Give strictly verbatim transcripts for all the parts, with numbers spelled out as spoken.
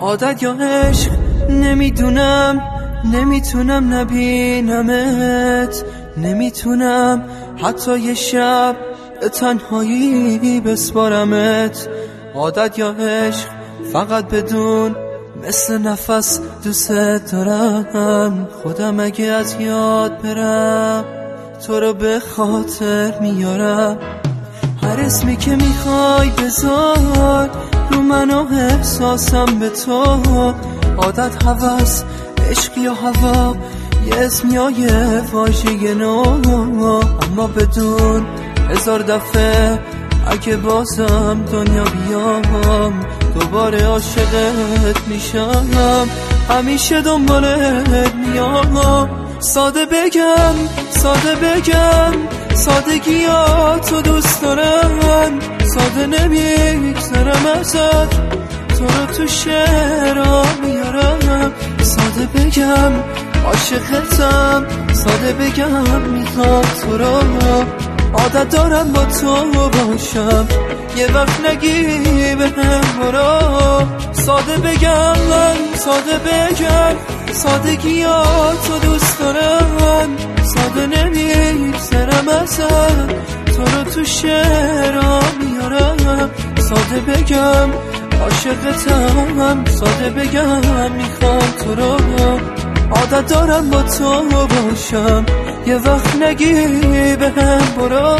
عادت یا عشق نمیدونم، نمیتونم نبینمت، نمیتونم حتی یه شب به تنهایی بسپارمت. عادت یا عشق فقط بدون، مثل نفس دوست دارم. خودم اگه از یاد برم تو رو به خاطر میارم. هر اسمی که میخوای بذار رو من و احساسم به تو. عادت، هوس، عشق یا هوا، یه اسم یا یه واژه نو، اما بدون هزار دفعه اگه بازم دنیا بیام دوباره عاشقت میشم، همیشه دنبالت میام. ساده بگم، ساده بگم، سادگیاتو دوست دارم. ساده نمیگذرم ازت، تو رو تو شعرها میارم. ساده بگم عاشقتم، ساده بگم میخوام تو رو. عادت دارم با تو باشم، یه وقت نگی به هم برو. ساده بگم، ساده بگم، سادگیاتو دوست دارم. ساده نمیگذرم ازت، تو رو تو شعرها میارم. ساده بگم عاشقتم، ساده بگم میخوام تو رو. عادت دارم با تو باشم، یه وقت نگی به هم برو.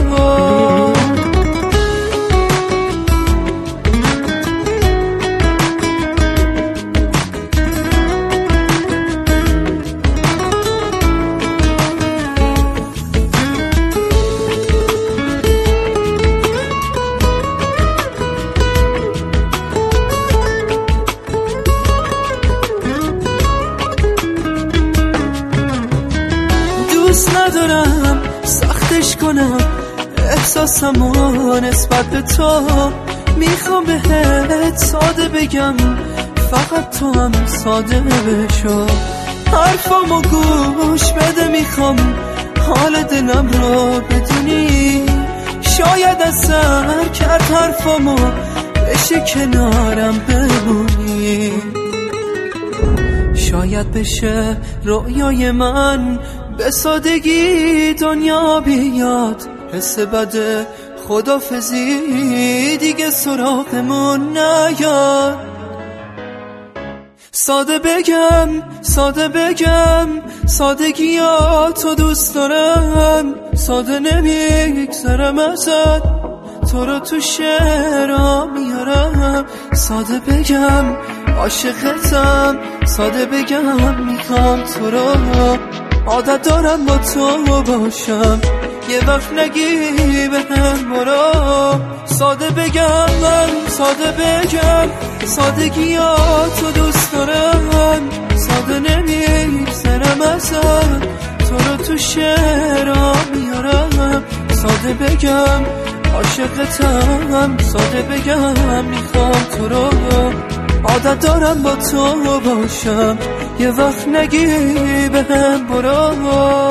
دوست ندارم سختش کنم احساسمو نسبت به تو. میخوام بهت ساده بگم، فقط تو هم ساده بشو. حرفامو گوش بده، میخوام حال دلم رو بدونی. شاید از سر کرد حرفامو، بشه کنارم بمونی. شاید بشه رویای من به سادگی دنیا بیاد. حس بده خدافزی دیگه سراغمون نیاد. ساده بگم، ساده بگم، سادگیاتو دوست دارم. ساده نمیگذرم ازت، تو رو تو شعرها میارم. ساده بگم عاشقتم، ساده بگم میخوام تو رو. عادت دارم با تو باشم، یه وقت نگی به هم برو. ساده بگم، من ساده بگم، سادگیاتو دوست دارم. ساده نمیگذرم ازت، تو رو تو شعرها میارم. ساده بگم عاشقتم، ساده بگم میخوام تو رو. عادت دارم با تو باشم، یه وقت نگی به هم برو.